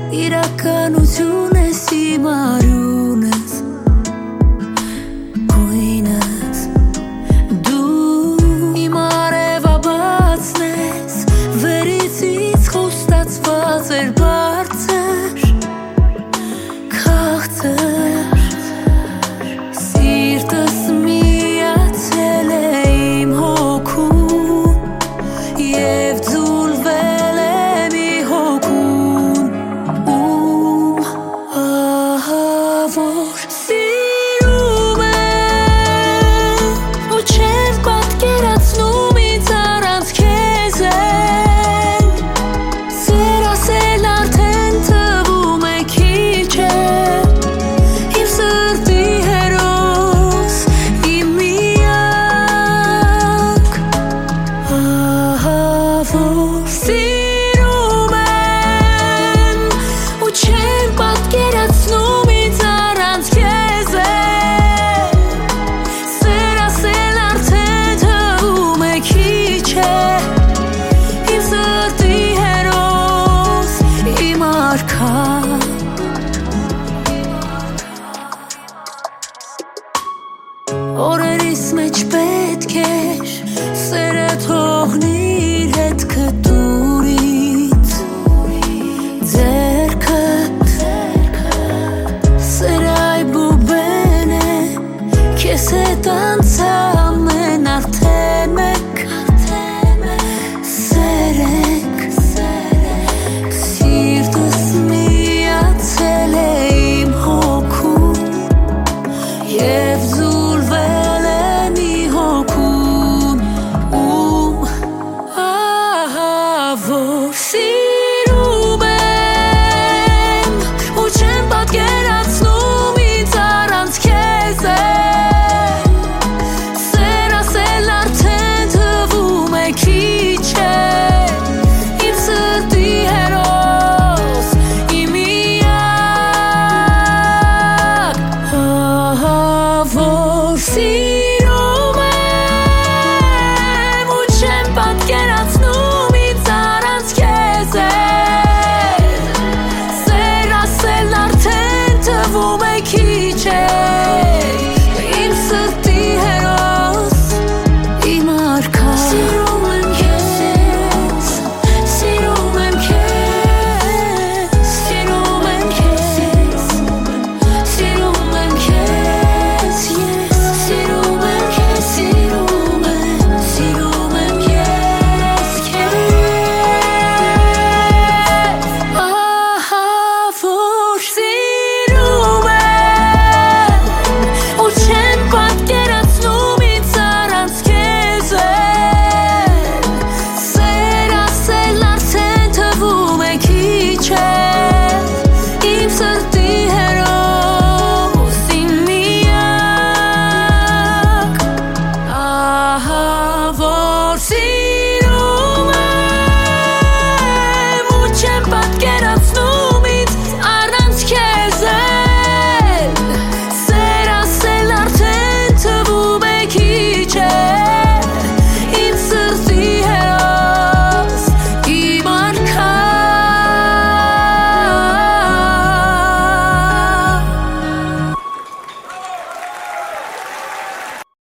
իրականություն ես իմ արյունս գույնս դու իմ արևաբացն ես վերիցից խոստացված էր բարձր քաղցր սիրտս միացել է իմ հոգուն և ձուլվել է մի հոգուն որ սիրում եմ ու չեմ պատկերացնում ինձ առանց քեզ են սեր ասել արդեն թվում է քիչ է իմ սրտի հերոս իմ միակ որ սիրում եմ ու չեմ պատկերացնում ինձ առանց քեզ են սեր ասել արդեն թվում է քիչ է իմ սրտի հերոս իմ արքա